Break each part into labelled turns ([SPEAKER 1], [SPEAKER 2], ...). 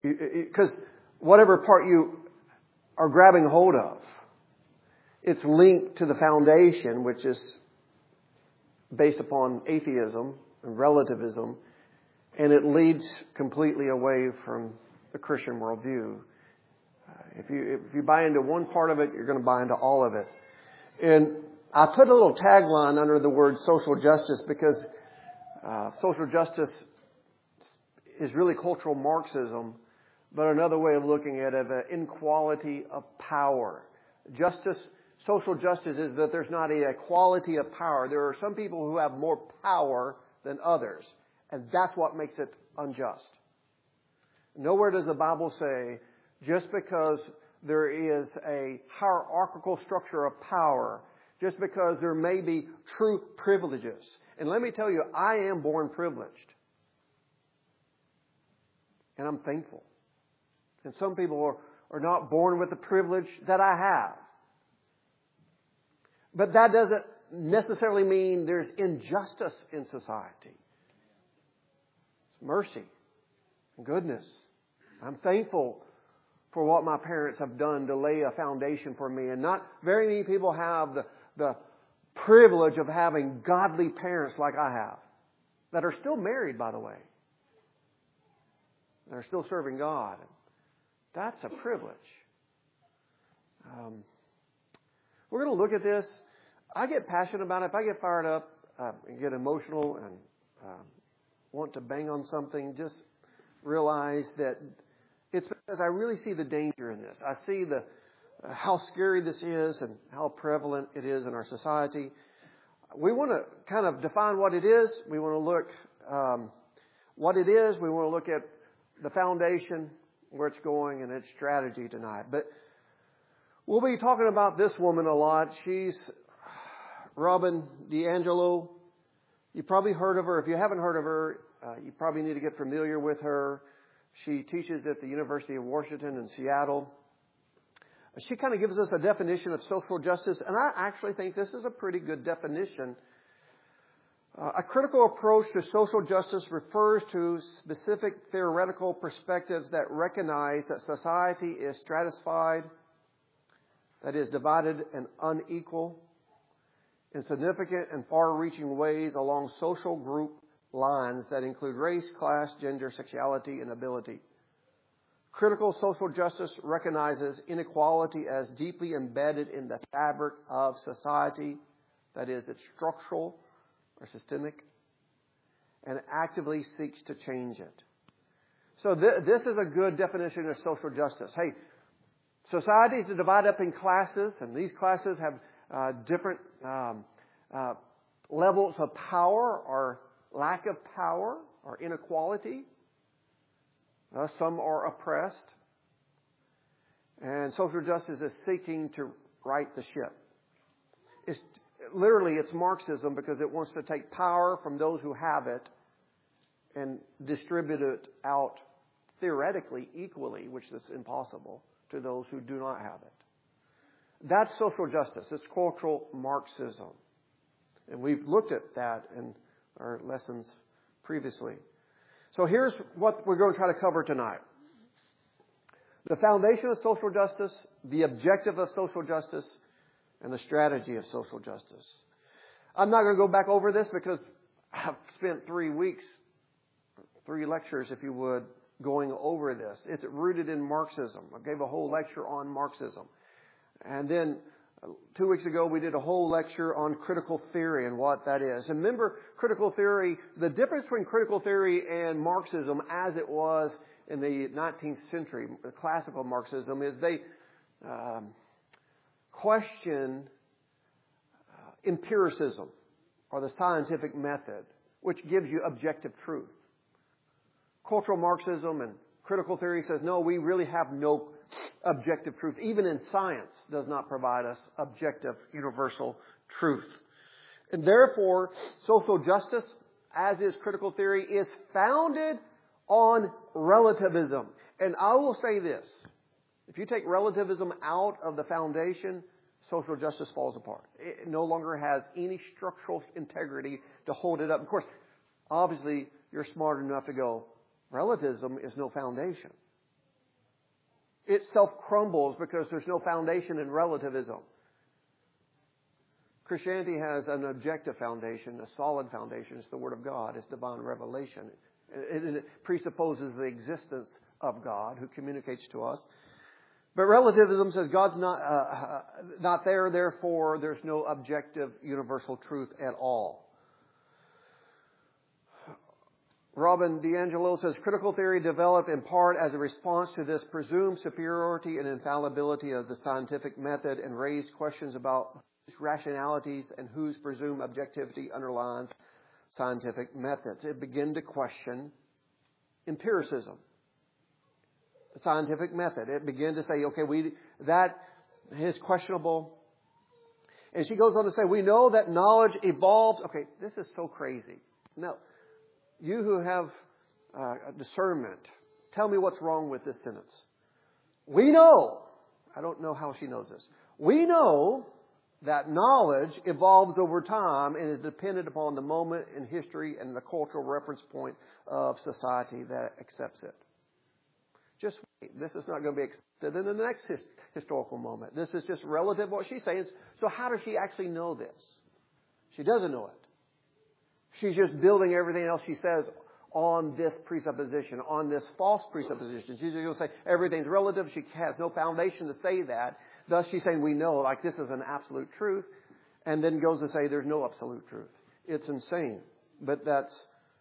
[SPEAKER 1] Because whatever part you are grabbing hold of, it's linked to the foundation, which is based upon atheism and relativism, and it leads completely away from the Christian worldview. If you buy into one part of it, you're going to buy into all of it. And I put a little tagline under the word social justice because social justice is really cultural Marxism, but another way of looking at it, the inequality of power. Social justice is that there's not an equality of power. There are some people who have more power than others, and that's what makes it unjust. Nowhere does the Bible say just because there is a hierarchical structure of power, just because there may be true privileges. And let me tell you, I am born privileged. And I'm thankful. And some people are not born with the privilege that I have. But that doesn't necessarily mean there's injustice in society. It's mercy and goodness. I'm thankful for what my parents have done to lay a foundation for me. And not very many people have the privilege of having godly parents like I have. That are still married, by the way. That are still serving God. That's a privilege. We're going to look at this. I get passionate about it. If I get fired up and get emotional and want to bang on something, just realize that it's because I really see the danger in this. I see how scary this is and how prevalent it is in our society. We want to kind of define what it is. We want to look what it is. We want to look at the foundation, where it's going, and its strategy tonight. But we'll be talking about this woman a lot. She's Robin DiAngelo. You probably heard of her. If you haven't heard of her, you probably need to get familiar with her. She teaches at the University of Washington in Seattle. She kind of gives us a definition of social justice, and I actually think this is a pretty good definition. A critical approach to social justice refers to specific theoretical perspectives that recognize that society is stratified, that is divided and unequal in significant and far-reaching ways along social group lines that include race, class, gender, sexuality, and ability. Critical social justice recognizes inequality as deeply embedded in the fabric of society, that is, it's structural or systemic, and actively seeks to change it. So this is a good definition of social justice. Hey, societies are divided up in classes, and these classes have different levels of power or lack of power or inequality. Some are oppressed. And social justice is seeking to right the ship. It's Marxism because it wants to take power from those who have it and distribute it out theoretically equally, which is impossible, to those who do not have it. That's social justice. It's cultural Marxism. And we've looked at that in our lessons previously. So here's what we're going to try to cover tonight. The foundation of social justice, the objective of social justice, and the strategy of social justice. I'm not going to go back over this because I've spent 3 weeks, 3 lectures, if you would, going over this. It's rooted in Marxism. I gave a whole lecture on Marxism. And then 2 weeks ago, we did a whole lecture on critical theory and what that is. And remember, critical theory, the difference between critical theory and Marxism as it was in the 19th century, the classical Marxism, is they question empiricism or the scientific method, which gives you objective truth. Cultural Marxism and critical theory says, no, we really have no objective truth. Even in science does not provide us objective, universal truth. And therefore, social justice, as is critical theory, is founded on relativism. And I will say this. If you take relativism out of the foundation, social justice falls apart. It no longer has any structural integrity to hold it up. Of course, obviously, you're smart enough to go, relativism is no foundation. itself crumbles because there's no foundation in relativism. Christianity has an objective foundation, a solid foundation. It's the Word of God. It's divine revelation. It presupposes the existence of God who communicates to us. But relativism says God's not there, therefore there's no objective universal truth at all. Robin DiAngelo says critical theory developed in part as a response to this presumed superiority and infallibility of the scientific method and raised questions about whose rationalities and whose presumed objectivity underlines scientific methods. It began to question empiricism, the scientific method. It began to say, okay, that is questionable. And she goes on to say, we know that knowledge evolves. Okay, this is so crazy. No. You who have discernment, tell me what's wrong with this sentence. We know, I don't know how she knows this. We know that knowledge evolves over time and is dependent upon the moment in history and the cultural reference point of society that accepts it. Just wait. This is not going to be accepted in the next historical moment. This is just relative to what she's saying. So how does she actually know this? She doesn't know it. She's just building everything else she says on this presupposition, on this false presupposition. She's just going to say everything's relative. She has no foundation to say that. Thus, she's saying we know, like this is an absolute truth, and then goes to say there's no absolute truth. It's insane. But that's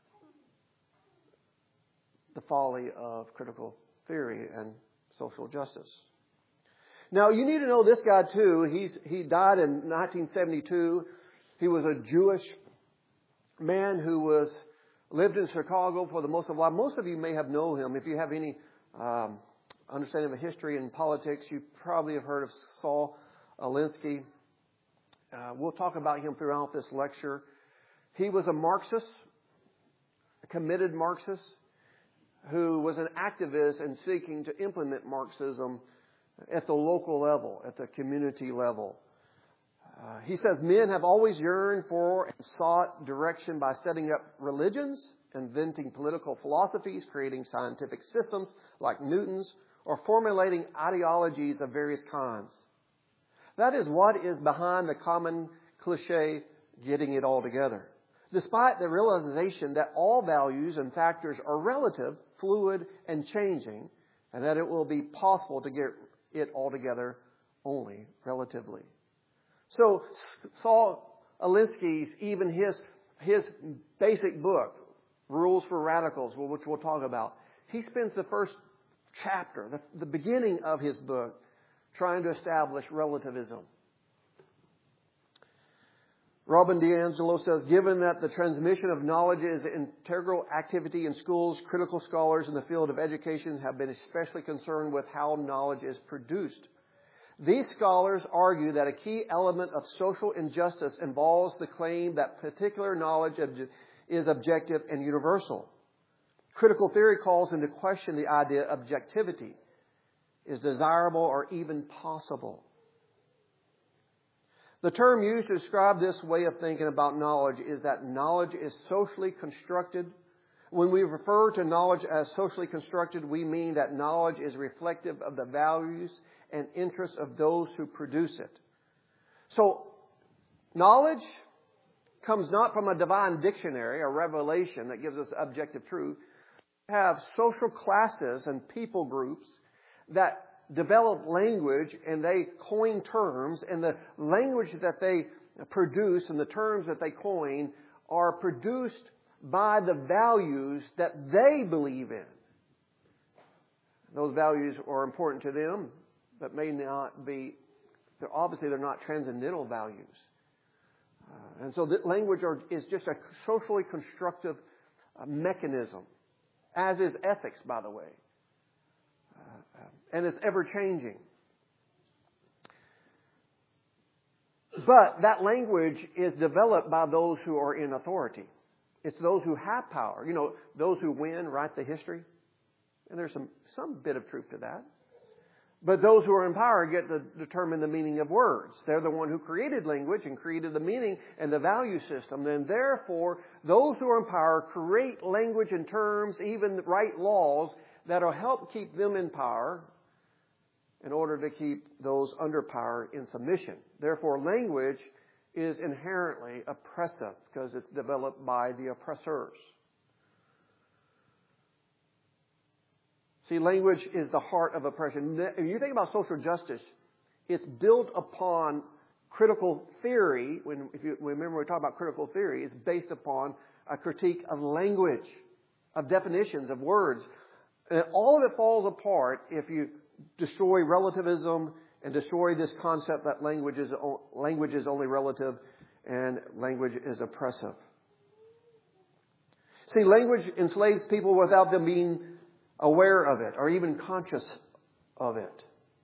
[SPEAKER 1] the folly of critical theory and social justice. Now, you need to know this guy, too. He died in 1972. He was a Jewish man who lived in Chicago for the most of his life. Most of you may have known him. If you have any understanding of history and politics, you probably have heard of Saul Alinsky. We'll talk about him throughout this lecture. He was a Marxist, a committed Marxist, who was an activist and seeking to implement Marxism at the local level, at the community level. He says men have always yearned for and sought direction by setting up religions, inventing political philosophies, creating scientific systems like Newton's, or formulating ideologies of various kinds. That is what is behind the common cliche, getting it all together. Despite the realization that all values and factors are relative, fluid, and changing, and that it will be possible to get it all together only relatively. So Saul Alinsky's, even his basic book, Rules for Radicals, which we'll talk about, he spends the first chapter, the beginning of his book, trying to establish relativism. Robin DiAngelo says, given that the transmission of knowledge is an integral activity in schools, critical scholars in the field of education have been especially concerned with how knowledge is produced. These scholars argue that a key element of social injustice involves the claim that particular knowledge is objective and universal. Critical theory calls into question the idea objectivity is desirable or even possible. The term used to describe this way of thinking about knowledge is that knowledge is socially constructed. When we refer to knowledge as socially constructed, we mean that knowledge is reflective of the values and interests of those who produce it. So, knowledge comes not from a divine dictionary, a revelation that gives us objective truth. We have social classes and people groups that develop language and they coin terms, and the language that they produce and the terms that they coin are produced by the values that they believe in. Those values are important to them, but may not be, they're not transcendental values. And so the language is just a socially constructive mechanism, as is ethics, by the way. And it's ever changing. But that language is developed by those who are in authority. It's those who have power. You know, those who win write the history. And there's some bit of truth to that. But those who are in power get to determine the meaning of words. They're the one who created language and created the meaning and the value system. And therefore, those who are in power create language and terms, even write laws that will help keep them in power in order to keep those under power in submission. Therefore, language is inherently oppressive because it's developed by the oppressors. See, language is the heart of oppression. If you think about social justice, it's built upon critical theory. If you remember, we talk about critical theory, it's based upon a critique of language, of definitions, of words. And all of it falls apart if you destroy relativism and destroy this concept that language is only relative and language is oppressive. See, language enslaves people without them being aware of it or even conscious of it.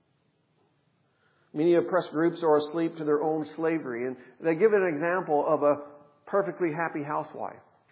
[SPEAKER 1] Many oppressed groups are asleep to their own slavery. And they give an example of a perfectly happy housewife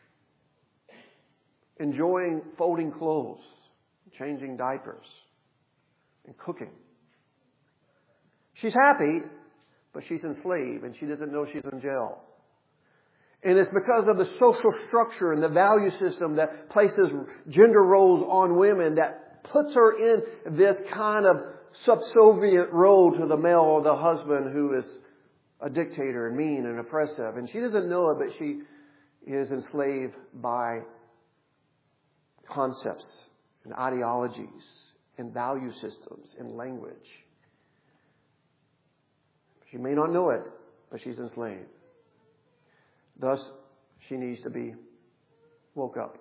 [SPEAKER 1] enjoying folding clothes, changing diapers, and cooking. She's happy, but she's enslaved and she doesn't know she's in jail. And it's because of the social structure and the value system that places gender roles on women that puts her in this kind of subservient role to the male or the husband who is a dictator and mean and oppressive. And she doesn't know it, but she is enslaved by concepts and ideologies and value systems and language. She may not know it, but she's enslaved. Thus, she needs to be woke up.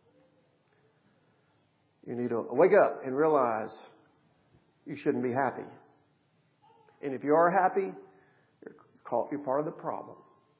[SPEAKER 1] You need to wake up and realize you shouldn't be happy. And if you are happy, you're part of the problem.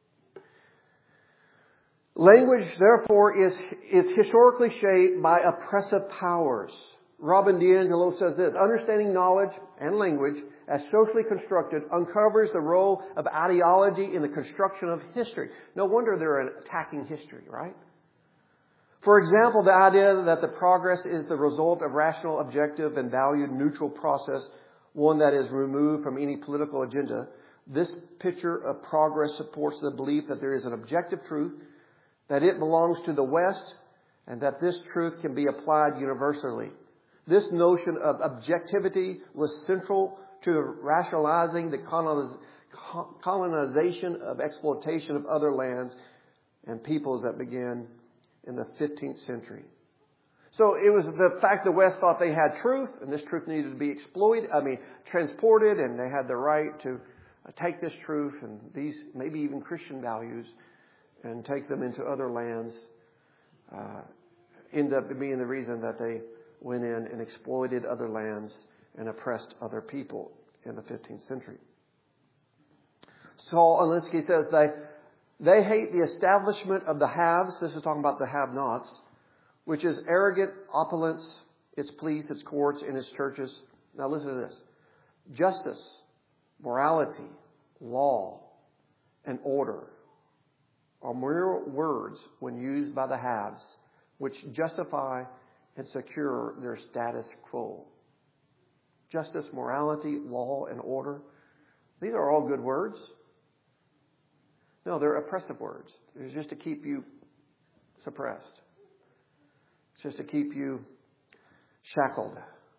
[SPEAKER 1] Language, therefore, is historically shaped by oppressive powers. Robin DiAngelo says this: understanding knowledge and language as socially constructed uncovers the role of ideology in the construction of history. No wonder they're attacking history, right? For example, the idea that the progress is the result of rational, objective, and value neutral process, one that is removed from any political agenda. This picture of progress supports the belief that there is an objective truth, that it belongs to the West, and that this truth can be applied universally. This notion of objectivity was central to rationalizing the colonization of exploitation of other lands and peoples that began in the 15th century. So it was the fact the West thought they had truth, and this truth needed to be transported, and they had the right to take this truth and these maybe even Christian values and take them into other lands, end up being the reason that they went in and exploited other lands and oppressed other people in the 15th century. Saul Alinsky says they hate the establishment of the haves. This is talking about the have-nots, which is arrogant opulence, its police, its courts, and its churches. Now listen to this. Justice, morality, law, and order are mere words when used by the haves, which justify and secure their status quo. Justice, morality, law, and order. These are all good words. No, they're oppressive words. It's just to keep you suppressed. It's just to keep you shackled.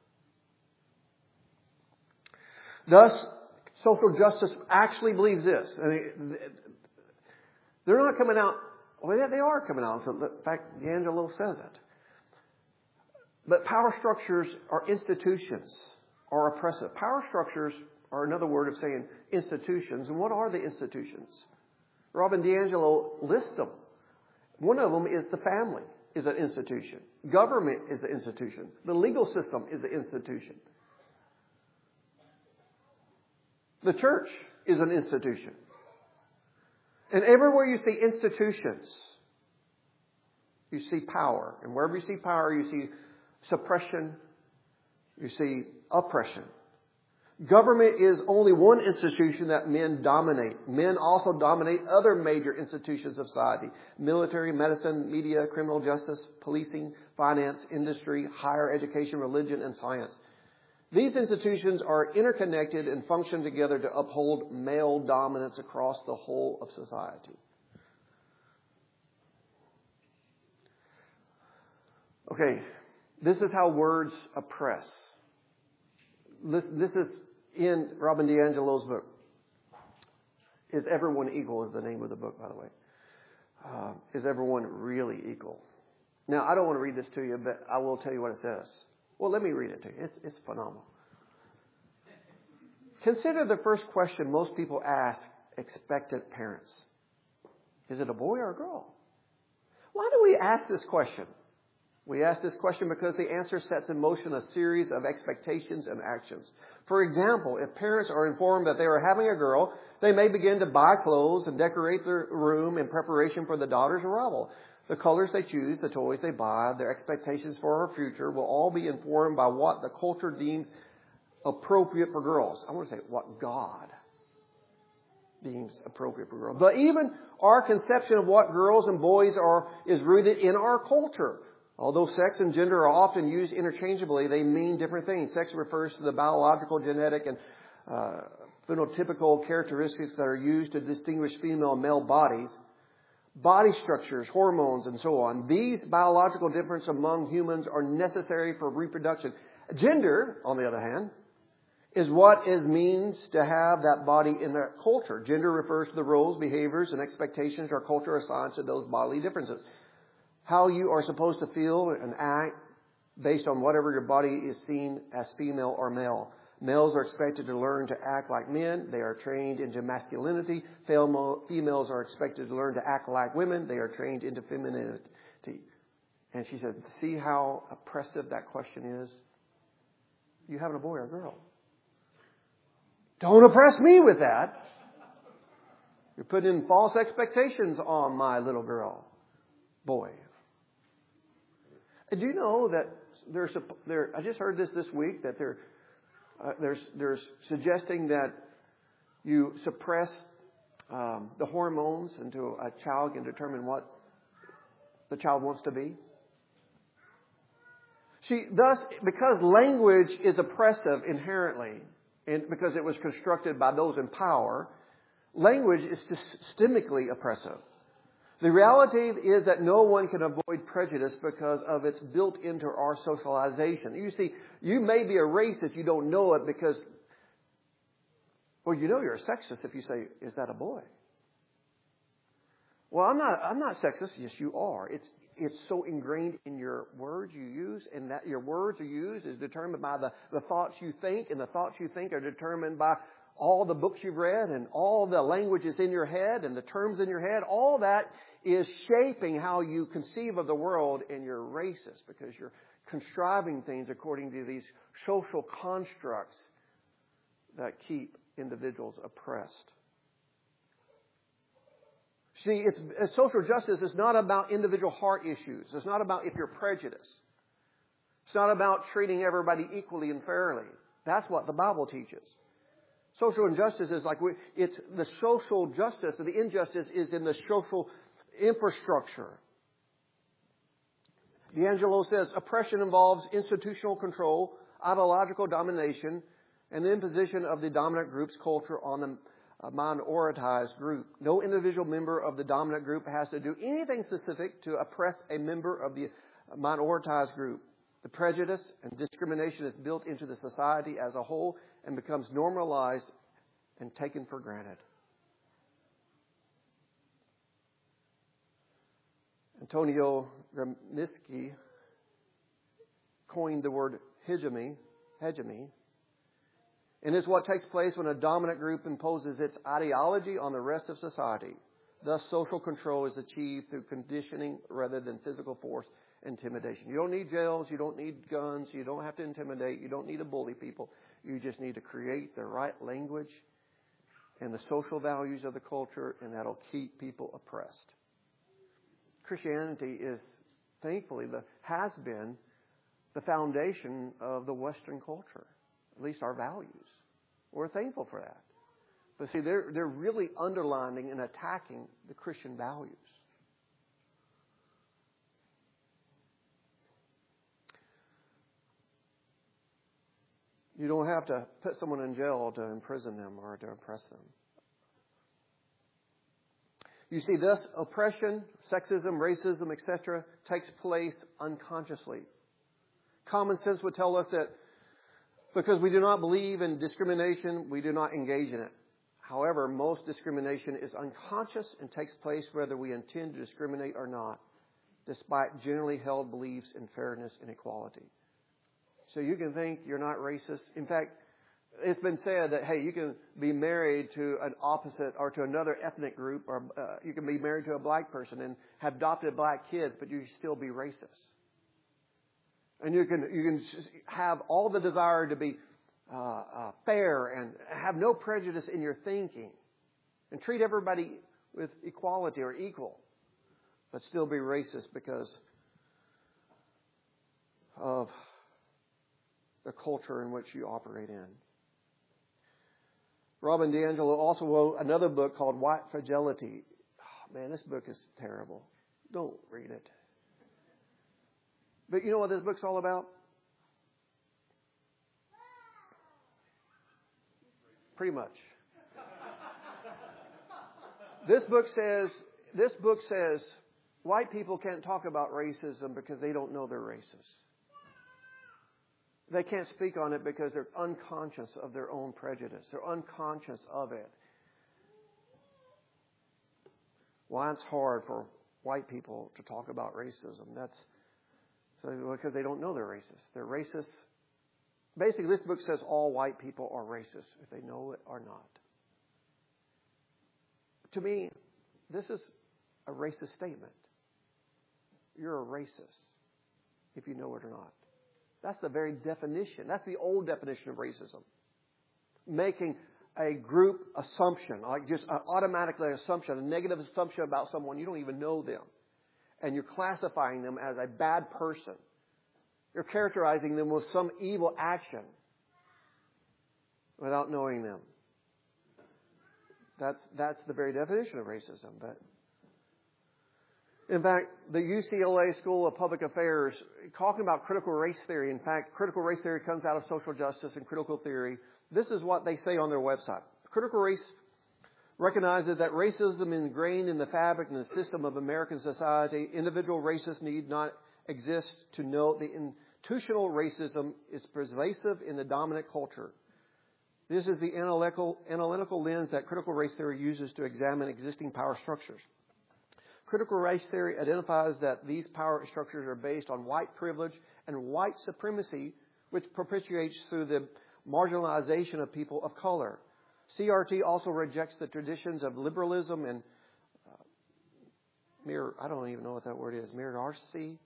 [SPEAKER 1] Thus, social justice actually believes this. I mean, they're not coming out. Well, they are coming out. So, in fact, DiAngelo says it. But power structures are institutions, are oppressive. Power structures are another word of saying institutions. And what are the institutions? Robin DiAngelo lists them. One of them is the family is an institution. Government is an institution. The legal system is an institution. The church is an institution. And everywhere you see institutions, you see power. And wherever you see power, you see suppression, you see oppression. Government is only one institution that men dominate. Men also dominate other major institutions of society: military, medicine, media, criminal justice, policing, finance, industry, higher education, religion, and science. These institutions are interconnected and function together to uphold male dominance across the whole of society. Okay, this is how words oppress. This is in Robin DiAngelo's book. Is Everyone Equal is the name of the book, by the way. Is everyone really equal? Now, I don't want to read this to you, but I will tell you what it says. Well, let me read it to you. It's phenomenal. Consider the first question most people ask expectant parents. Is it a boy or a girl? Why do we ask this question? We ask this question because the answer sets in motion a series of expectations and actions. For example, if parents are informed that they are having a girl, they may begin to buy clothes and decorate their room in preparation for the daughter's arrival. The colors they choose, the toys they buy, their expectations for her future will all be informed by what the culture deems appropriate for girls. I want to say what God deems appropriate for girls. But even our conception of what girls and boys are is rooted in our culture. Although sex and gender are often used interchangeably, they mean different things. Sex refers to the biological, genetic, and phenotypical characteristics that are used to distinguish female and male bodies, body structures, hormones, and so on. These biological differences among humans are necessary for reproduction. Gender, on the other hand, is what it means to have that body in that culture. Gender refers to the roles, behaviors, and expectations our culture assigns to those bodily differences. How you are supposed to feel and act based on whatever your body is seen as female or male. Males are expected to learn to act like men. They are trained into masculinity. Females are expected to learn to act like women. They are trained into femininity. And she said, see how oppressive that question is? You having a boy or a girl? Don't oppress me with that. You're putting false expectations on my little girl, boy. Do you know that I just heard this week that they're suggesting that you suppress the hormones until a child can determine what the child wants to be. Thus, because language is oppressive inherently, and because it was constructed by those in power, language is systemically oppressive. The reality is that no one can avoid prejudice because of it's built into our socialization. You see, you may be a racist, you don't know it because, well, you know you're a sexist if you say, is that a boy? Well, I'm not sexist. Yes, you are. It's so ingrained in your words you use, and that your words are used is determined by the thoughts you think, and the thoughts you think are determined by all the books you've read and all the languages in your head and the terms in your head. All that is shaping how you conceive of the world, and you're racist because you're contriving things according to these social constructs that keep individuals oppressed. See, social justice is not about individual heart issues. It's not about if you're prejudiced. It's not about treating everybody equally and fairly. That's what the Bible teaches. Social injustice is it's the social justice, and the injustice is in the social infrastructure. DiAngelo says oppression involves institutional control, ideological domination, and the imposition of the dominant group's culture on the minoritized group. No individual member of the dominant group has to do anything specific to oppress a member of the minoritized group. The prejudice and discrimination is built into the society as a whole and becomes normalized and taken for granted. Antonio Gramsci coined the word hegemony, and is what takes place when a dominant group imposes its ideology on the rest of society. Thus, social control is achieved through conditioning rather than physical force intimidation. You don't need jails. You don't need guns. You don't have to intimidate. You don't need to bully people. You just need to create the right language and the social values of the culture, and that'll keep people oppressed. Christianity is, thankfully, has been the foundation of the Western culture, at least our values. We're thankful for that. But see, they're really underlining and attacking the Christian values. You don't have to put someone in jail to imprison them or to oppress them. You see, thus oppression, sexism, racism, etc. takes place unconsciously. Common sense would tell us that Because we do not believe in discrimination, we do not engage in it. However, most discrimination is unconscious and takes place whether we intend to discriminate or not, despite generally held beliefs in fairness and equality. So you can think you're not racist. In fact, it's been said that, hey, you can be married to an opposite or to another ethnic group, or you can be married to a black person and have adopted black kids, but you can still be racist. And you can have all the desire to be fair and have no prejudice in your thinking and treat everybody with equality or equal, but still be racist because of the culture in which you operate in. Robin DiAngelo also wrote another book called White Fragility. Oh, man, this book is terrible. Don't read it. But you know what this book's all about? Pretty much. This book says white people can't talk about racism because they don't know they're racist. They can't speak on it because they're unconscious of their own prejudice. They're unconscious of it. Why it's hard for white people to talk about racism? That's because they don't know they're racist. They're racist. Basically, this book says all white people are racist, if they know it or not. To me, this is a racist statement. You're a racist if you know it or not. That's the very definition. That's the old definition of racism. Making a group assumption, like just an automatically assumption, a negative assumption about someone. You don't even know them. And you're classifying them as a bad person. You're characterizing them with some evil action without knowing them. That's the very definition of racism. But in fact, the UCLA School of Public Affairs, talking about critical race theory, in fact, critical race theory comes out of social justice and critical theory. This is what they say on their website. Critical race recognizes that racism is ingrained in the fabric and the system of American society. Individual racists need not exist to note the institutional racism is pervasive in the dominant culture. This is the analytical lens that critical race theory uses to examine existing power structures. Critical race theory identifies that these power structures are based on white privilege and white supremacy, which perpetuates through the marginalization of people of color. CRT also rejects the traditions of liberalism and I don't even know what that word is, meritocracy.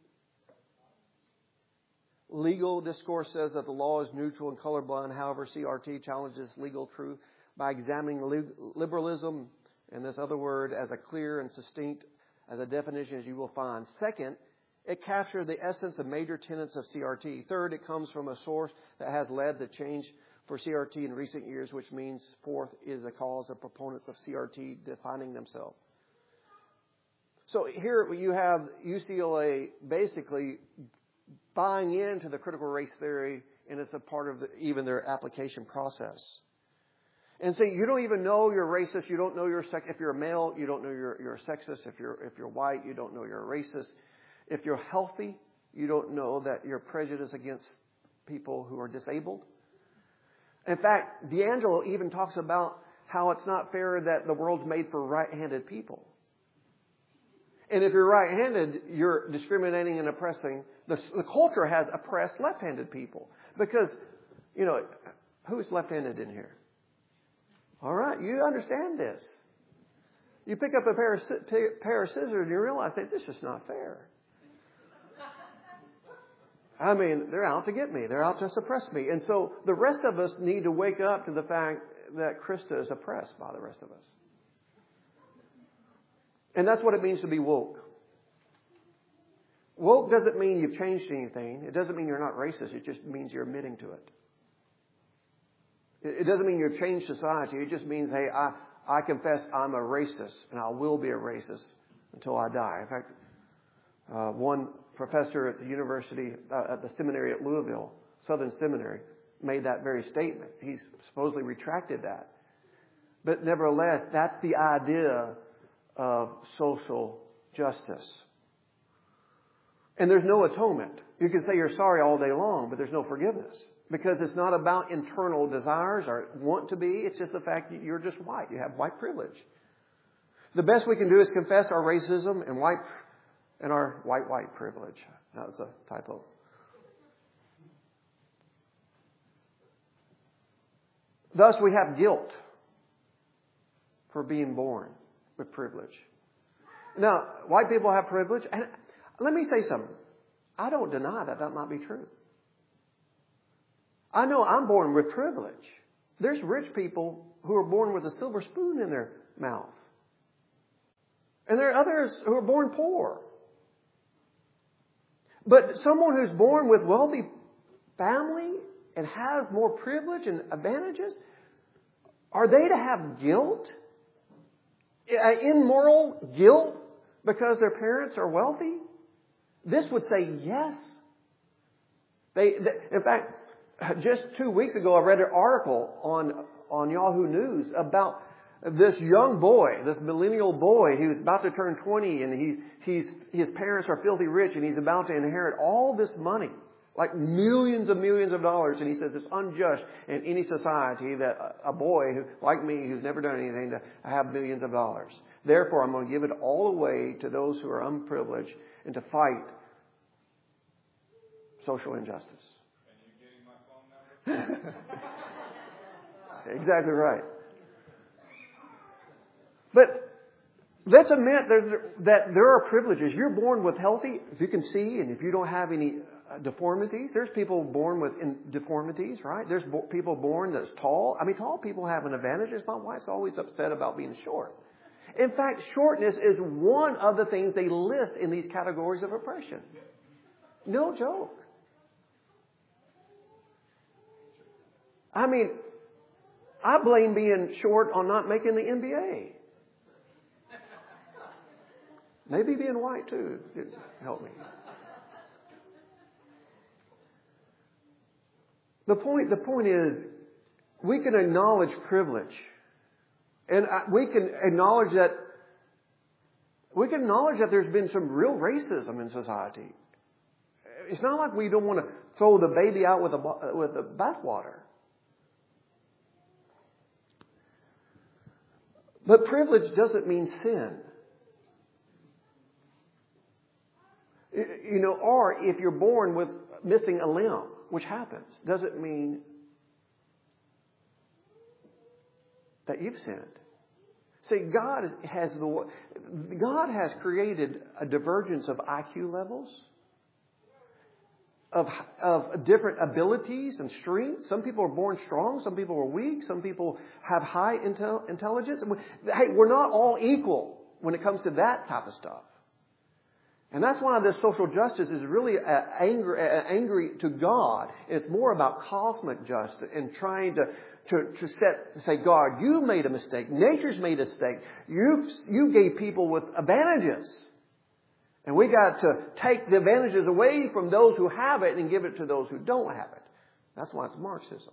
[SPEAKER 1] Legal discourse says that the law is neutral and colorblind. However, CRT challenges legal truth by examining liberalism and this other word as a clear and succinct as a definition as you will find. Second, it captures the essence of major tenets of CRT. Third, it comes from a source that has led the change for CRT in recent years, which means fourth is a cause of proponents of CRT defining themselves. So here you have UCLA basically buying into the critical race theory, and it's a part of even their application process. And so you don't even know you're racist. You don't know you're if you're a male, you don't know you're a sexist. If you're white, you don't know you're a racist. If you're healthy, you don't know that you're prejudiced against people who are disabled. In fact, DiAngelo even talks about how it's not fair that the world's made for right-handed people. And if you're right-handed, you're discriminating and oppressing. The culture has oppressed left-handed people. Because, who's left-handed in here? All right, you understand this. You pick up a pair of scissors and you realize that this is not fair. I mean, they're out to get me. They're out to suppress me. And so the rest of us need to wake up to the fact that Krista is oppressed by the rest of us. And that's what it means to be woke. Woke doesn't mean you've changed anything. It doesn't mean you're not racist. It just means you're admitting to it. It doesn't mean you've changed society. It just means, hey, I confess I'm a racist, and I will be a racist until I die. In fact, one professor at the university, at the seminary at Louisville, Southern Seminary, made that very statement. He's supposedly retracted that. But nevertheless, that's the idea of social justice. And there's no atonement. You can say you're sorry all day long, but there's no forgiveness. Because it's not about internal desires or want to be. It's just the fact that you're just white. You have white privilege. The best we can do is confess our racism and our white privilege. That was a typo. Thus, we have guilt for being born with privilege. Now, white people have privilege. And let me say something. I don't deny that might be true. I know I'm born with privilege. There's rich people who are born with a silver spoon in their mouth. And there are others who are born poor. But someone who's born with wealthy family and has more privilege and advantages, are they to have guilt? Immoral guilt because their parents are wealthy? This would say yes. In fact, just 2 weeks ago, I read an article on Yahoo News about this young boy, this millennial boy, he was about to turn 20, and his parents are filthy rich, and he's about to inherit all this money, like millions of dollars. And he says it's unjust in any society that a boy like me, who's never done anything, to have millions of dollars. Therefore, I'm going to give it all away to those who are unprivileged and to fight social injustice. And you getting my phone number? Exactly right. But let's admit that there are privileges. You're born with healthy, if you can see, and if you don't have any deformities. There's people born with deformities, right? There's people born that's tall. I mean, tall people have an advantage. My wife's always upset about being short. In fact, shortness is one of the things they list in these categories of oppression. No joke. I mean, I blame being short on not making the NBA. Maybe being white too could help me. The point is, we can acknowledge privilege, and we can acknowledge that there's been some real racism in society. It's not like we don't want to throw the baby out with the bathwater. But privilege doesn't mean sin. You know, or if you're born with missing a limb, which happens, doesn't mean that you've sinned. See, God has created a divergence of IQ levels, of different abilities and strengths. Some people are born strong, some people are weak, some people have high intelligence. Hey, we're not all equal when it comes to that type of stuff. And that's why this social justice is really angry to God. It's more about cosmic justice and trying to say, God, you made a mistake. Nature's made a mistake. You gave people with advantages. And we got to take the advantages away from those who have it and give it to those who don't have it. That's why it's Marxism.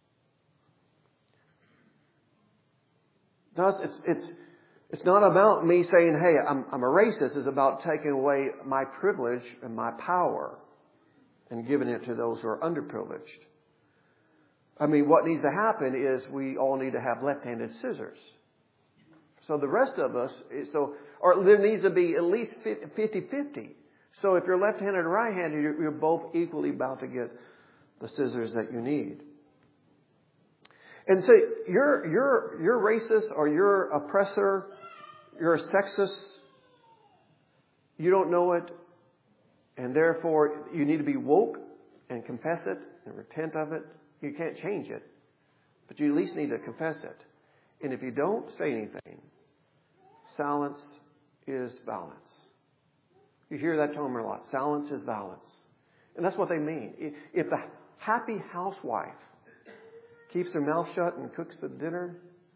[SPEAKER 1] Thus, it's not about me saying, hey, I'm a racist. It's about taking away my privilege and my power and giving it to those who are underprivileged. I mean, what needs to happen is we all need to have left-handed scissors. So the rest of us, or there needs to be at least 50-50. So if you're left-handed or right-handed, you're both equally about to get the scissors that you need. And so you're racist or you're oppressor, you're a sexist, you don't know it, and therefore you need to be woke and confess it and repent of it. You can't change it, but you at least need to confess it. And if you don't say anything, silence is balance. You hear that term a lot. Silence is balance. And that's what they mean. If the happy housewife keeps her mouth shut and cooks the dinner,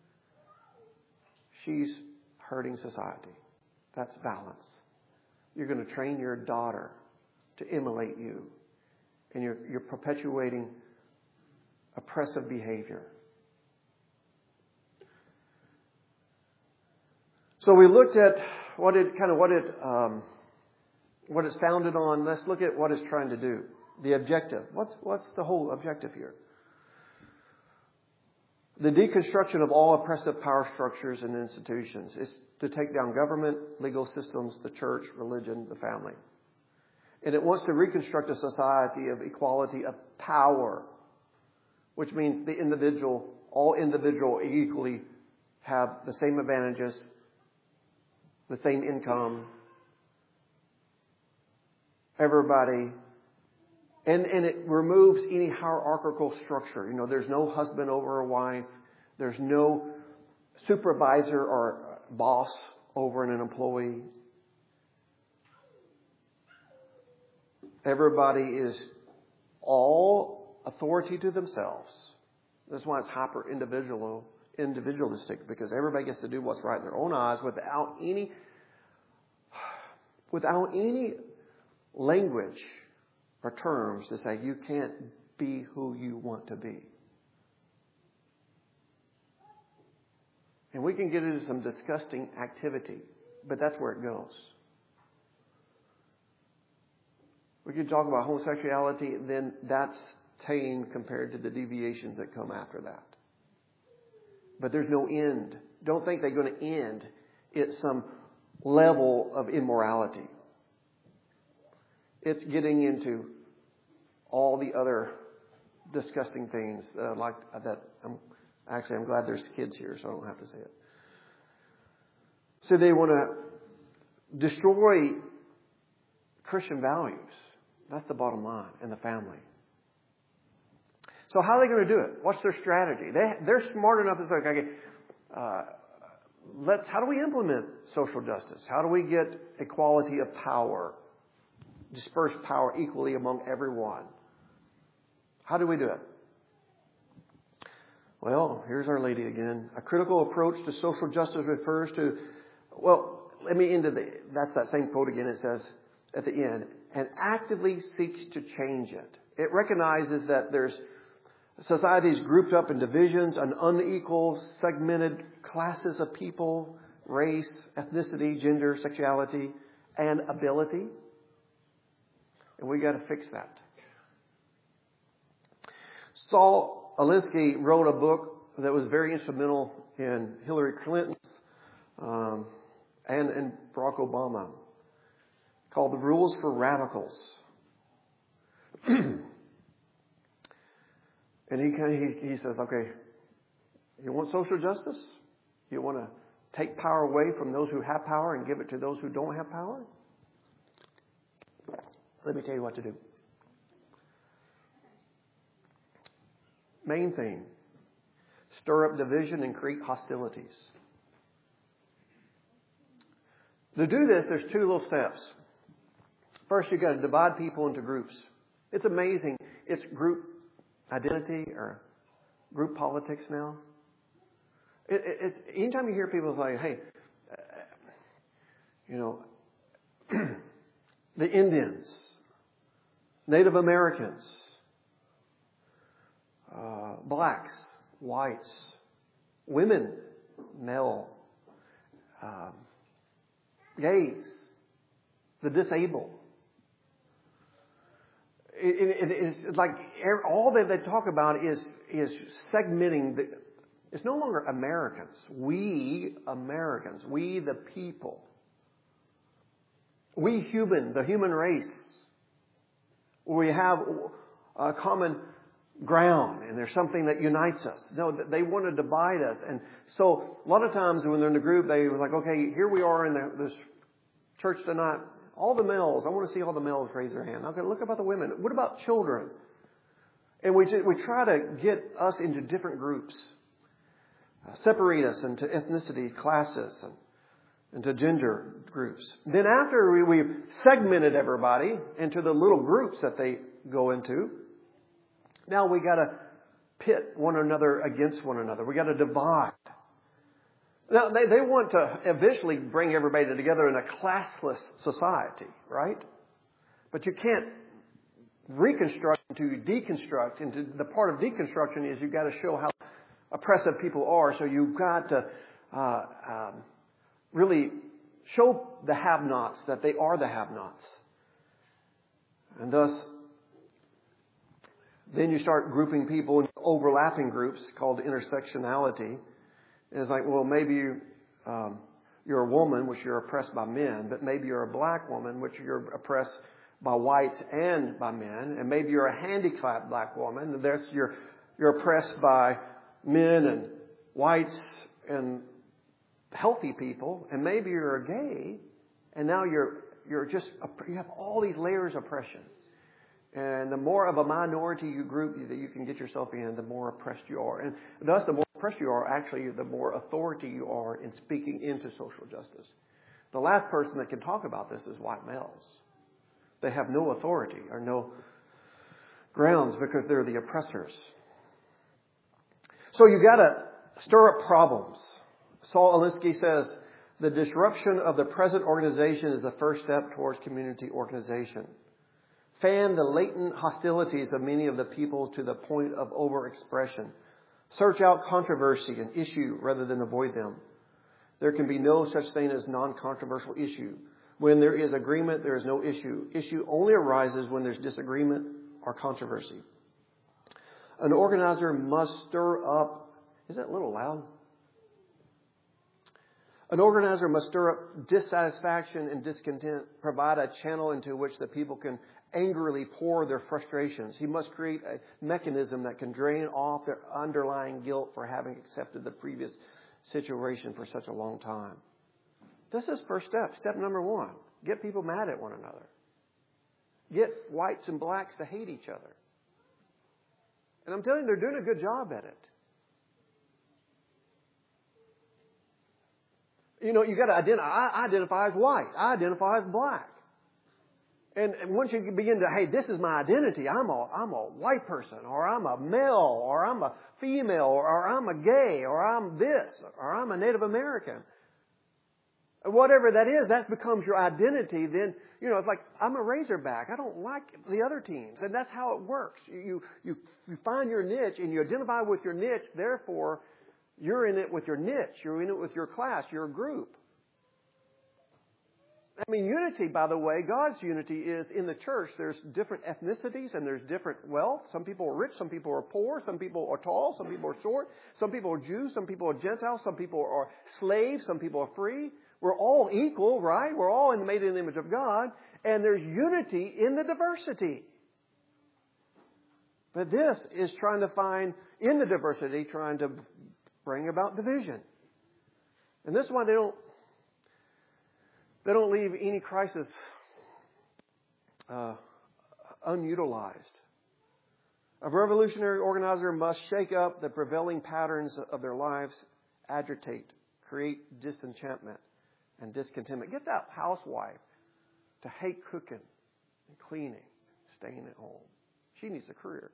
[SPEAKER 1] she's hurting society. That's balance. You're going to train your daughter to emulate you. And you're perpetuating oppressive behavior. So we looked at what it's founded on. Let's look at what it's trying to do. The objective. What's the whole objective here? The deconstruction of all oppressive power structures and institutions is to take down government, legal systems, the church, religion, the family. And it wants to reconstruct a society of equality of power, which means all individual equally have the same advantages, the same income, everybody. And it removes any hierarchical structure. There's no husband over a wife. There's no supervisor or boss over an employee. Everybody is all authority to themselves. That's why it's hyper individualistic, because everybody gets to do what's right in their own eyes without any language or terms to say you can't be who you want to be. And we can get into some disgusting activity, but that's where it goes. We can talk about homosexuality, then that's tame compared to the deviations that come after that. But there's no end. Don't think they're going to end at some level of immorality. It's getting into all the other disgusting things that I'm glad there's kids here, so I don't have to say it. So they want to destroy Christian values. That's the bottom line, and the family. So how are they going to do it? What's their strategy? They're smart enough to say, okay, how do we implement social justice? How do we get equality of power? Disperse power equally among everyone. How do we do it? Well, here's Our Lady again. A critical approach to social justice refers to, that's that same quote again. It says at the end, and actively seeks to change it. It recognizes that there's societies grouped up in divisions and unequal segmented classes of people, race, ethnicity, gender, sexuality, and ability. And we got to fix that. Saul Alinsky wrote a book that was very instrumental in Hillary Clinton's and Barack Obama, called The Rules for Radicals. And he says, okay, you want social justice? You want to take power away from those who have power and give it to those who don't have power? Let me tell you what to do. Main thing, stir up division and create hostilities. To do this, there's two little steps. First, you've got to divide people into groups. It's amazing. It's group identity or group politics now. It's anytime you hear people say, hey, the Indians, Native Americans, blacks, whites, women, male, gays, the disabled. It's like all that they talk about is segmenting. It's no longer Americans. We Americans. We the people. We the human race. We have a common ground, and there's something that unites us. No, they want to divide us. And so a lot of times when they're in the group, they were like, okay, here we are in this church tonight. All the males, I want to see all the males raise their hand. Okay, look about the women. What about children? And we try to get us into different groups. Separate us into ethnicity, classes, and into gender groups. Then after we've segmented everybody into the little groups that they go into, now we got to pit one another against one another. We got to divide. Now, they want to eventually bring everybody together in a classless society, right? But you can't reconstruct to deconstruct. And the part of deconstruction is you've got to show how oppressive people are. So you've got to really show the have-nots that they are the have-nots. And thus Then you start grouping people in overlapping groups called intersectionality. And it's like, well, maybe you're a woman, which you're oppressed by men, but maybe you're a black woman, which you're oppressed by whites and by men, and maybe you're a handicapped black woman, and you're oppressed by men and whites and healthy people, and maybe you're a gay, and now you have all these layers of oppression. And the more of a minority group that you can get yourself in, the more oppressed you are. And thus, the more oppressed you are, actually, the more authority you are in speaking into social justice. The last person that can talk about this is white males. They have no authority or no grounds because they're the oppressors. So you've got to stir up problems. Saul Alinsky says, the disruption of the present organization is the first step towards community organization. Fan the latent hostilities of many of the people to the point of overexpression. Search out controversy and issue rather than avoid them. There can be no such thing as non-controversial issue. When there is agreement, there is no issue. Issue only arises when there's disagreement or controversy. An organizer must stir up... Is that a little loud? An organizer must stir up dissatisfaction and discontent, provide a channel into which the people can angrily pour their frustrations. He must create a mechanism that can drain off their underlying guilt for having accepted the previous situation for such a long time. This is first step. Step number 1. Get people mad at one another. Get whites and blacks to hate each other. And I'm telling you, they're doing a good job at it. You know, you got to identify as white. I identify as black. And once you begin to, hey, this is my identity. I'm a white person, or I'm a male, or I'm a female, or I'm a gay, or I'm this, or I'm a Native American. Whatever that is, that becomes your identity. Then, you know, it's like, I'm a Razorback. I don't like the other teams. And that's how it works. You find your niche and you identify with your niche. Therefore, you're in it with your niche. You're in it with your class, your group. I mean, unity, by the way, God's unity is in the church. There's different ethnicities and there's different wealth. Some people are rich, some people are poor, some people are tall, some people are short, some people are Jews, some people are Gentiles, some people are slaves, some people are free. We're all equal, right? We're all made in the image of God. And there's unity in the diversity. But this is trying to find, in the diversity, trying to bring about division. And this is why they don't leave any crisis unutilized. A revolutionary organizer must shake up the prevailing patterns of their lives, agitate, create disenchantment and discontentment. Get that housewife to hate cooking and cleaning, staying at home. She needs a career.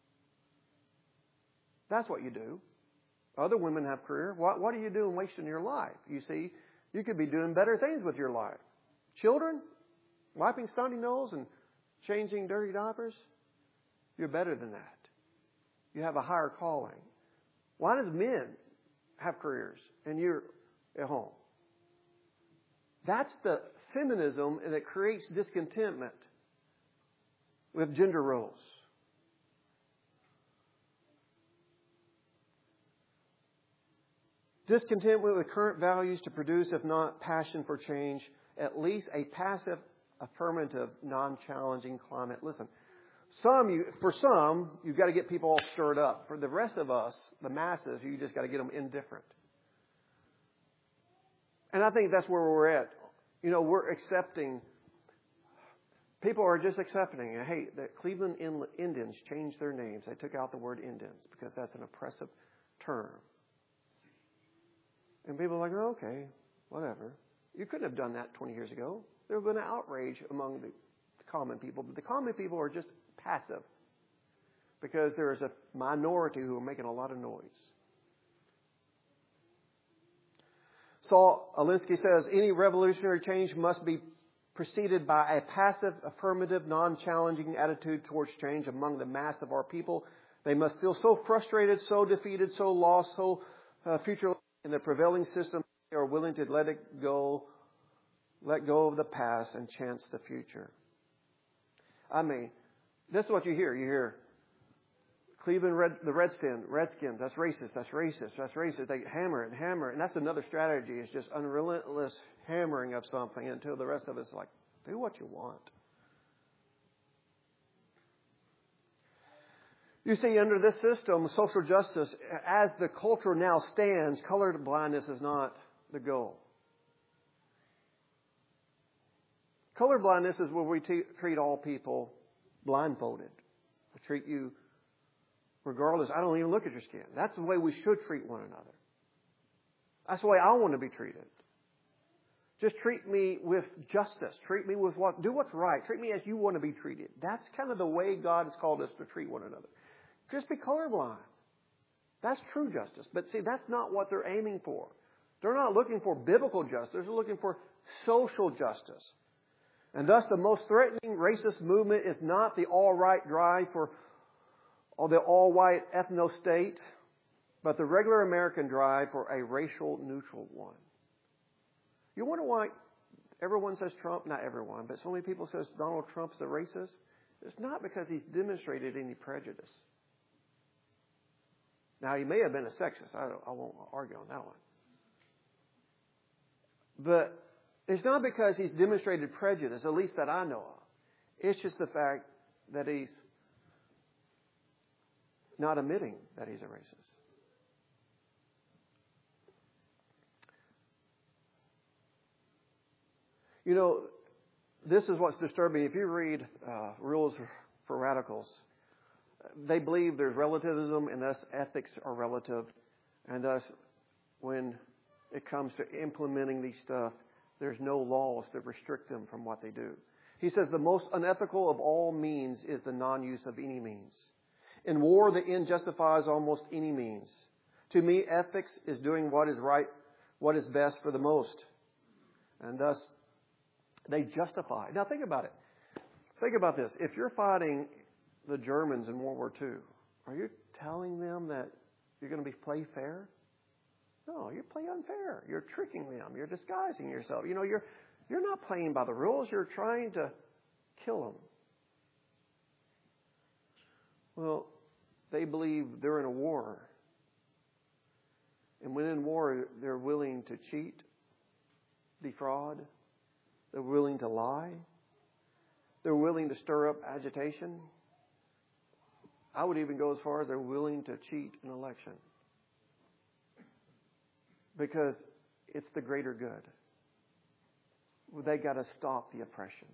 [SPEAKER 1] That's what you do. Other women have career. What are you doing wasting your life? You see, you could be doing better things with your life. Children, wiping snotty nose and changing dirty diapers, you're better than that. You have a higher calling. Why does men have careers and you're at home? That's the feminism, and it creates discontentment with gender roles. Discontentment with current values to produce, if not passion for change, at least a passive, affirmative, non-challenging climate. Listen, for some, you've got to get people all stirred up. For the rest of us, the masses, you just got to get them indifferent. And I think that's where we're at. You know, we're accepting. People are just accepting. Hey, the Cleveland Indians changed their names. They took out the word Indians because that's an oppressive term. And people are like, oh, okay, whatever. You couldn't have done that 20 years ago. There would have been an outrage among the common people. But the common people are just passive because there is a minority who are making a lot of noise. Saul Alinsky says, any revolutionary change must be preceded by a passive, affirmative, non-challenging attitude towards change among the mass of our people. They must feel so frustrated, so defeated, so lost, so futureless in the prevailing system, they are willing to let go of the past and chance the future. I mean, this is what you hear. You hear, the Redskins, that's racist, that's racist, that's racist. They hammer it and hammer it. And that's another strategy. It's just unrelentless hammering of something until the rest of us like, do what you want. You see, under this system, social justice, as the culture now stands, color blindness is not the goal. Color blindness is where we treat all people blindfolded. We treat you regardless. I don't even look at your skin. That's the way we should treat one another. That's the way I want to be treated. Just treat me with justice. Treat me with do what's right. Treat me as you want to be treated. That's kind of the way God has called us to treat one another. Just be colorblind. That's true justice. But see, that's not what they're aiming for. They're not looking for biblical justice. They're looking for social justice. And thus the most threatening racist movement is not the all-right drive for the all-white ethno-state, but the regular American drive for a racial neutral one. You wonder why everyone says Trump, not everyone, but so many people says Donald Trump's a racist? It's not because he's demonstrated any prejudice. Now, he may have been a sexist. I won't argue on that one. But it's not because he's demonstrated prejudice, at least that I know of. It's just the fact that he's not admitting that he's a racist. You know, this is what's disturbing. If you read Rules for Radicals, they believe there's relativism and thus ethics are relative. And thus, when it comes to implementing these stuff, there's no laws that restrict them from what they do. He says the most unethical of all means is the non-use of any means. In war, the end justifies almost any means. To me, ethics is doing what is right, what is best for the most. And thus, they justify. Now think about it. Think about this. If you're fighting the Germans in World War II, are you telling them that you're going to play fair? No, you play unfair. You're tricking them. You're disguising yourself. You know, you're not playing by the rules. You're trying to kill them. Well, they believe they're in a war. And when in war, they're willing to cheat, defraud. They're willing to lie. They're willing to stir up agitation. I would even go as far as they're willing to cheat an election. Because it's the greater good. They got to stop the oppression.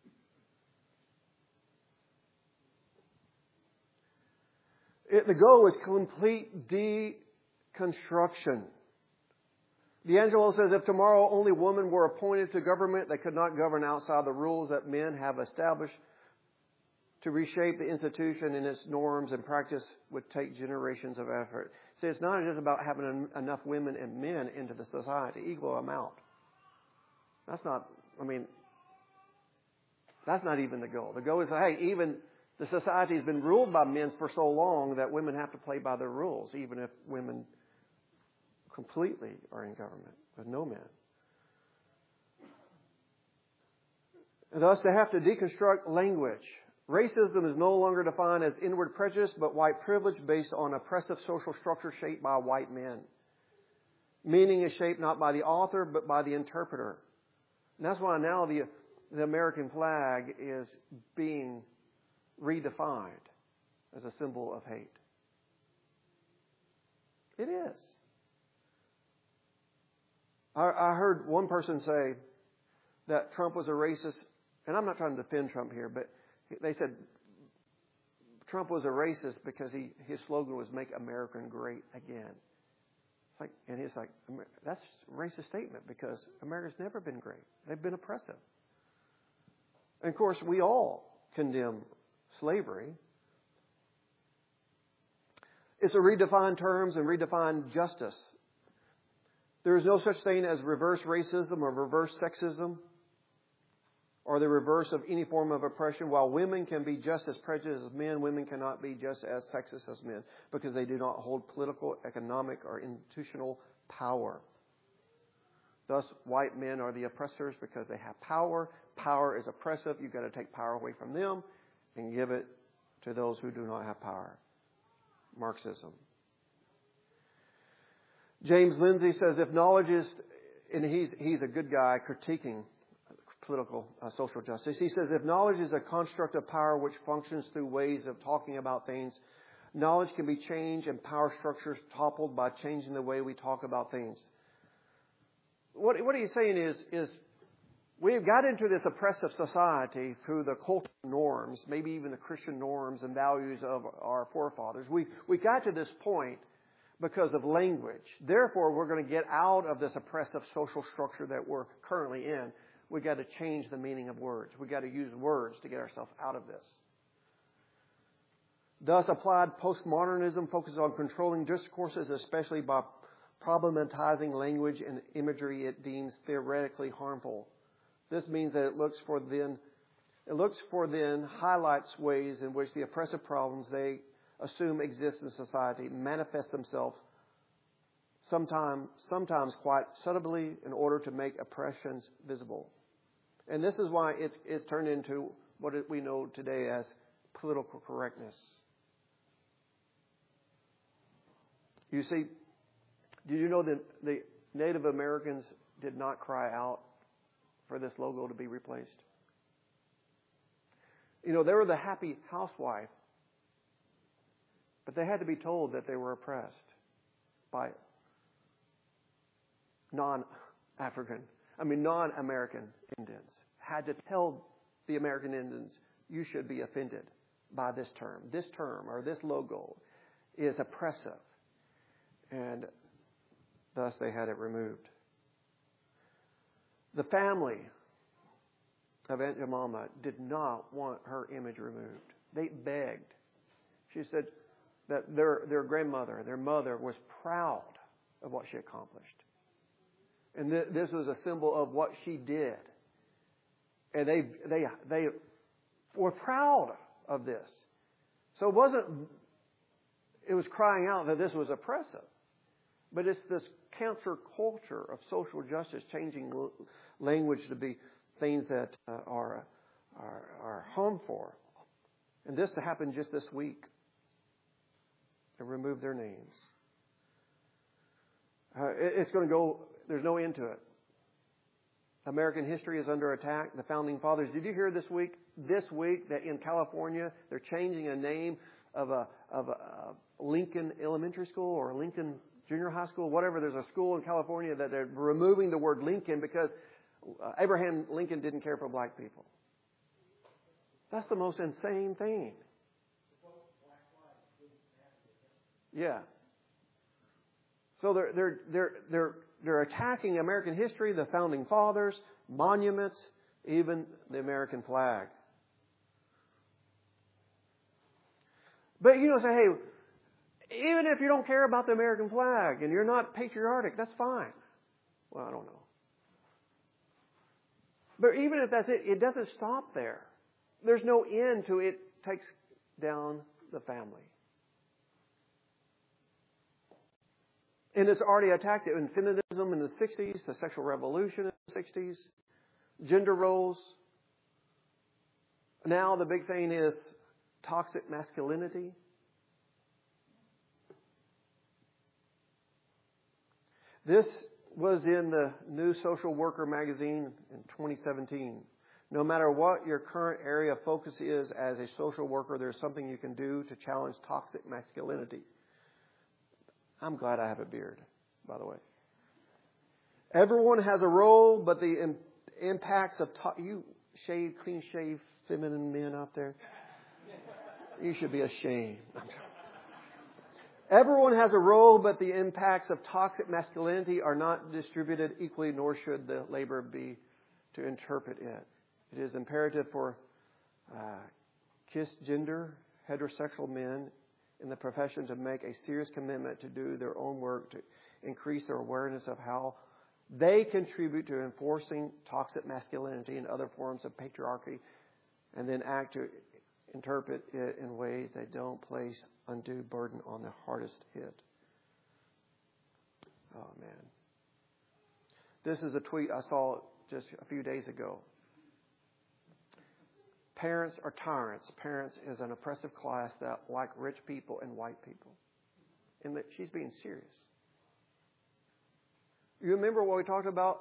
[SPEAKER 1] The goal is complete deconstruction. D'Angelo says, if tomorrow only women were appointed to government, they could not govern outside the rules that men have established. To reshape the institution and its norms and practice would take generations of effort. See, it's not just about having enough women and men into the society, equal amount. That's not even the goal. The goal is, hey, even the society has been ruled by men for so long that women have to play by their rules, even if women completely are in government with no men. And thus, they have to deconstruct language. Racism is no longer defined as inward prejudice, but white privilege based on oppressive social structure shaped by white men. Meaning is shaped not by the author, but by the interpreter. And that's why now the American flag is being redefined as a symbol of hate. It is. I heard one person say that Trump was a racist, and I'm not trying to defend Trump here, but they said Trump was a racist because his slogan was "Make America Great Again." And he's like, that's a racist statement because America's never been great. They've been oppressive. And of course, we all condemn slavery. It's a redefined terms and redefined justice. There is no such thing as reverse racism or reverse sexism, or the reverse of any form of oppression. While women can be just as prejudiced as men, women cannot be just as sexist as men because they do not hold political, economic, or institutional power. Thus, white men are the oppressors because they have power. Power is oppressive. You've got to take power away from them and give it to those who do not have power. Marxism. James Lindsay says if knowledge is, and he's a good guy critiquing political social justice. He says if knowledge is a construct of power which functions through ways of talking about things, knowledge can be changed and power structures toppled by changing the way we talk about things. What he's saying is we've got into this oppressive society through the cultural norms, maybe even the Christian norms and values of our forefathers. We got to this point because of language. Therefore, we're going to get out of this oppressive social structure that we're currently in. We've got to change the meaning of words. We've got to use words to get ourselves out of this. Thus, applied postmodernism focuses on controlling discourses, especially by problematizing language and imagery it deems theoretically harmful. This means that it looks for then highlights ways in which the oppressive problems they assume exist in society manifest themselves sometimes quite subtly in order to make oppressions visible. And this is why it's turned into what we know today as political correctness. You see, did you know that the Native Americans did not cry out for this logo to be replaced? You know, they were the happy housewife, but they had to be told that they were oppressed by non-American Indians. Had to tell the American Indians, you should be offended by this term. This term or this logo is oppressive. And thus they had it removed. The family of Aunt Jemima did not want her image removed. They begged. She said that their grandmother, their mother, was proud of what she accomplished. And this was a symbol of what she did. And they were proud of this. So it was crying out that this was oppressive. But it's this counterculture of social justice, changing language to be things that are harmful. And this happened just this week. They removed their names. It's going to go, there's no end to it. American history is under attack. The Founding Fathers. Did you hear this week that in California they're changing a name of a Lincoln Elementary School or Lincoln Junior High School, whatever. There's a school in California that they're removing the word Lincoln because Abraham Lincoln didn't care for black people. That's the most insane thing. Yeah. So they're attacking American history, the Founding Fathers, monuments, even the American flag. But say, hey, even if you don't care about the American flag and you're not patriotic, that's fine. Well, I don't know. But even if that's it, it doesn't stop there. There's no end to it takes down the family. And it's already attacked it in feminism in the 60s, the sexual revolution in the 60s, gender roles. Now the big thing is toxic masculinity. This was in the New Social Worker magazine in 2017. No matter what your current area of focus is as a social worker, there's something you can do to challenge toxic masculinity. I'm glad I have a beard, by the way. Everyone has a role, but the impacts of... you clean shave feminine men out there, you should be ashamed. Everyone has a role, but the impacts of toxic masculinity are not distributed equally, nor should the labor be to interpret it. It is imperative for cisgender, heterosexual men in the profession to make a serious commitment to do their own work to increase their awareness of how they contribute to enforcing toxic masculinity and other forms of patriarchy, and then act to interpret it in ways that don't place undue burden on the hardest hit. Oh, man. This is a tweet I saw just a few days ago. Parents are tyrants. Parents is an oppressive class that like rich people and white people. and that she's being serious. You remember what we talked about?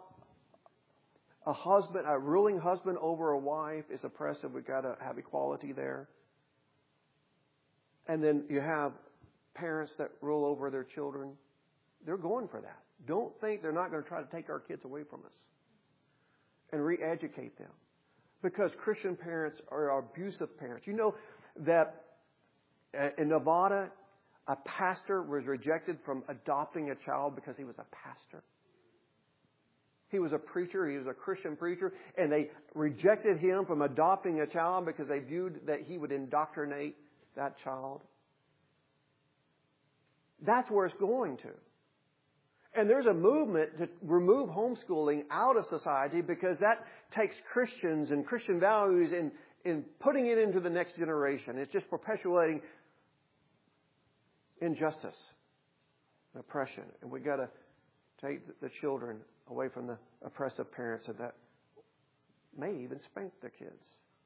[SPEAKER 1] A ruling husband over a wife is oppressive. We've got to have equality there. And then you have parents that rule over their children. They're going for that. Don't think they're not going to try to take our kids away from us and re-educate them. Because Christian parents are abusive parents. You know that in Nevada, a pastor was rejected from adopting a child because he was a pastor. He was a preacher. He was a Christian preacher. And they rejected him from adopting a child because they viewed that he would indoctrinate that child. That's where it's going to. And there's a movement to remove homeschooling out of society because that takes Christians and Christian values and putting it into the next generation. It's just perpetuating injustice and oppression. And we've got to take the children away from the oppressive parents that may even spank their kids.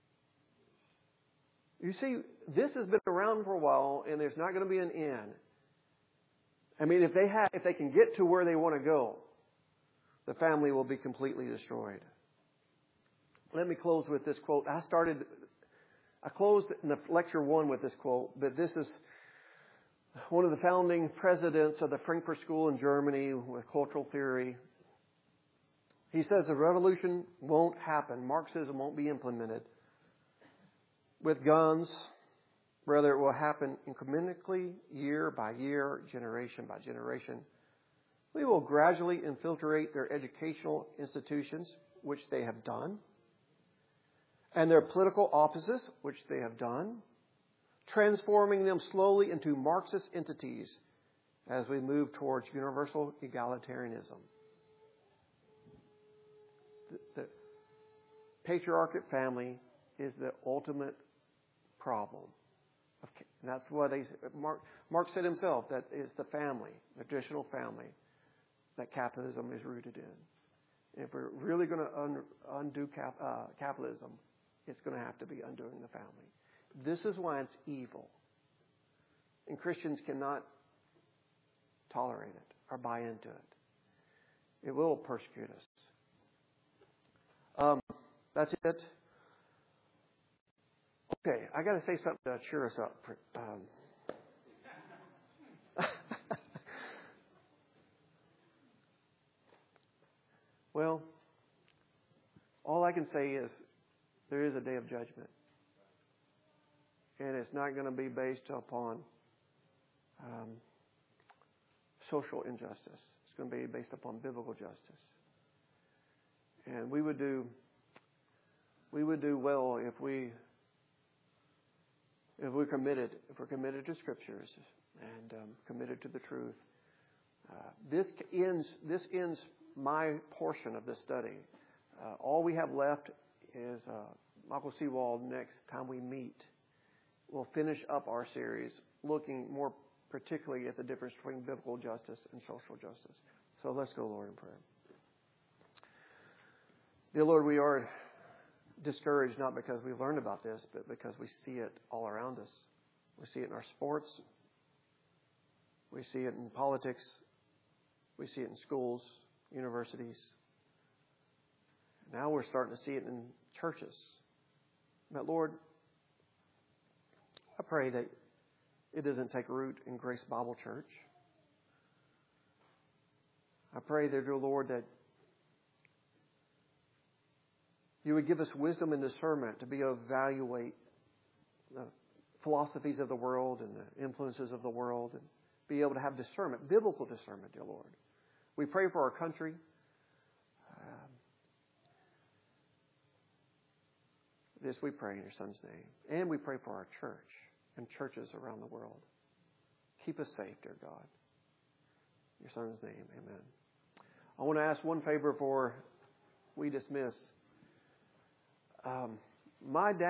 [SPEAKER 1] You see, this has been around for a while, and there's not going to be an end. I mean, if they can get to where they want to go, the family will be completely destroyed. Let me close with this quote. I closed in the lecture 1 with this quote, but this is one of the founding presidents of the Frankfurt School in Germany with cultural theory. He says the revolution won't happen. Marxism won't be implemented with guns. Rather, it will happen incrementally, year by year, generation by generation. We will gradually infiltrate their educational institutions, which they have done, and their political offices, which they have done, transforming them slowly into Marxist entities as we move towards universal egalitarianism. The patriarchate family is the ultimate problem. And that's why Marx said himself that it's the family, the traditional family, that capitalism is rooted in. If we're really going to undo capitalism, it's going to have to be undoing the family. This is why it's evil. And Christians cannot tolerate it or buy into it. It will persecute us. That's it. Okay, I got to say something to cheer us up. Well, all I can say is there is a day of judgment. And it's not going to be based upon social injustice. It's going to be based upon biblical justice. And we would do well if we're committed to Scriptures and committed to the truth. This ends my portion of this study. All we have left is Michael Seawald. Next time we meet, we'll finish up our series, looking more particularly at the difference between biblical justice and social justice. So let's go, Lord, in prayer. Dear Lord, we are discouraged not because we learned about this, but because we see it all around us. We see it in our sports. We see it in politics. We see it in schools, universities. Now we're starting to see it in churches. But Lord, I pray that it doesn't take root in Grace Bible Church. I pray, dear Lord, that you would give us wisdom and discernment to be able to evaluate the philosophies of the world and the influences of the world and be able to have discernment, biblical discernment, dear Lord. We pray for our country. This we pray in your Son's name. And we pray for our church and churches around the world. Keep us safe, dear God. In your Son's name, amen. I want to ask one favor before we dismiss. My dad